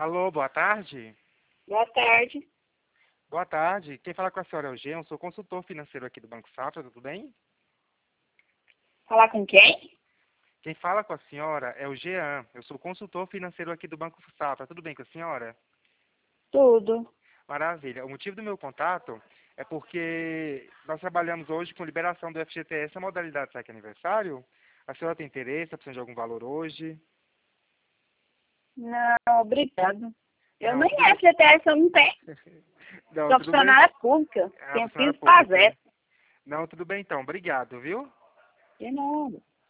Alô, boa tarde. Boa tarde. Boa tarde. Quem fala com a senhora é o Jean, eu sou consultor financeiro aqui do Banco Safra, tudo bem? Falar com quem? Quem fala com a senhora é o Jean, eu sou consultor financeiro aqui do Banco Safra, tudo bem com a senhora? Tudo. Maravilha. O motivo do meu contato é porque nós trabalhamos hoje com liberação do FGTS, a modalidade saque aniversário. A senhora tem interesse, está precisando de algum valor hoje? Não, obrigado. Eu Não, nem tudo bem. FGTS eu não tenho. Não, Sou tudo bem. funcionária pública. Ah, Tenho funcionária filhos para pública. zero. Não, tudo bem então. Obrigado, viu? De nada.